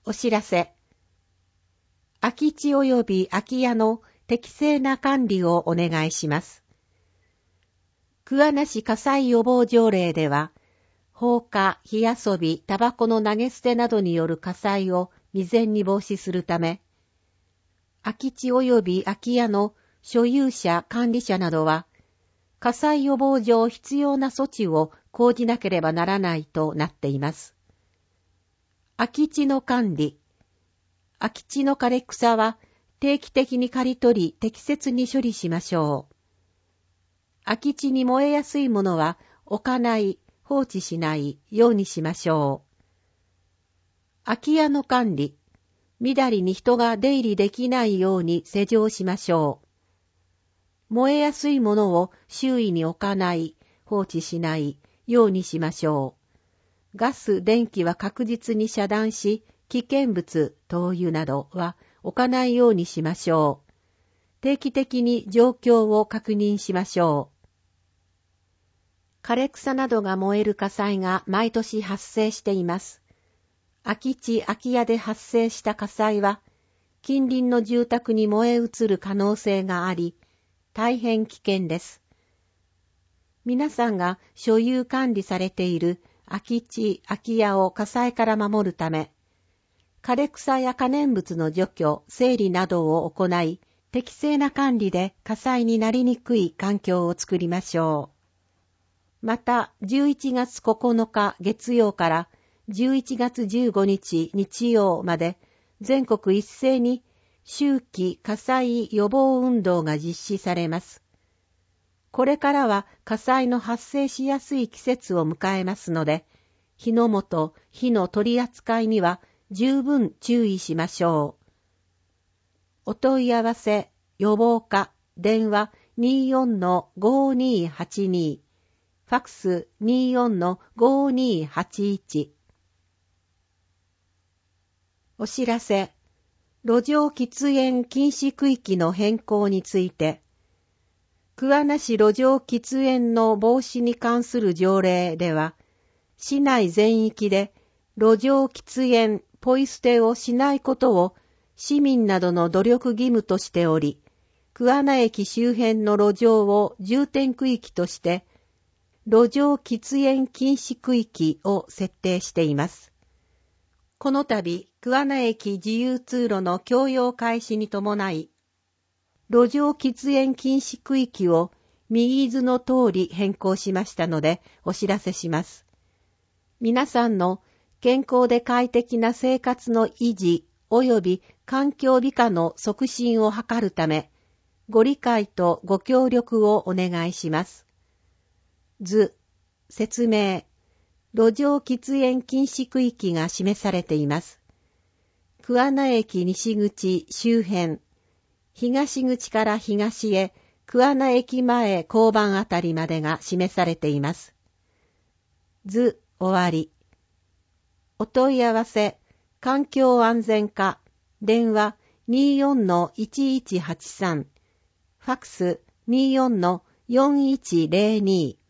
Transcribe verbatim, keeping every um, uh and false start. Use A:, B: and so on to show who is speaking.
A: お知らせ。空き地及び空き家の適正な管理をお願いします。桑名市火災予防条例では、放火、火遊び、タバコの投げ捨てなどによる火災を未然に防止するため、空き地及び空き家の所有者、管理者などは、火災予防上必要な措置を講じなければならないとなっています。空き地の管理。空き地の枯れ草は定期的に刈り取り適切に処理しましょう。空き地に燃えやすいものは置かない、放置しないようにしましょう。空き家の管理。みだりに人が出入りできないように施錠しましょう。燃えやすいものを周囲に置かない、放置しないようにしましょう。ガス、電気は確実に遮断し、危険物、灯油などは置かないようにしましょう。定期的に状況を確認しましょう。枯れ草などが燃える火災が毎年発生しています。空き地、空き家で発生した火災は、近隣の住宅に燃え移る可能性があり、大変危険です。皆さんが所有管理されている空き地、空き家を火災から守るため、枯れ草や可燃物の除去、整理などを行い、適正な管理で火災になりにくい環境を作りましょう。また、じゅういちがつここのか月曜からじゅういちがつじゅうごにち日曜まで、全国一斉に秋季火災予防運動が実施されます。これからは火災の発生しやすい季節を迎えますので、火の元、火の取り扱いには十分注意しましょう。お問い合わせ、予防課、電話 にじゅうよんのごにーはちに、ファックス にじゅうよんのごにーはちいち。お知らせ、路上喫煙禁止区域の変更について、桑名市路上喫煙の防止に関する条例では、市内全域で路上喫煙、ポイ捨てをしないことを市民などの努力義務としており、桑名駅周辺の路上を重点区域として、路上喫煙禁止区域を設定しています。この度、桑名駅自由通路の供用開始に伴い、路上喫煙禁止区域を右図の通り変更しましたのでお知らせします。皆さんの健康で快適な生活の維持及び環境美化の促進を図るため、ご理解とご協力をお願いします。図、説明、路上喫煙禁止区域が示されています。桑名駅西口周辺、東口から東へ桑名駅前交番あたりまでが示されています。図終わり。お問い合わせ、環境安全課、電話 にじゅうよんのいちいちはちさん、ファックス にじゅうよんのよんいちゼロに。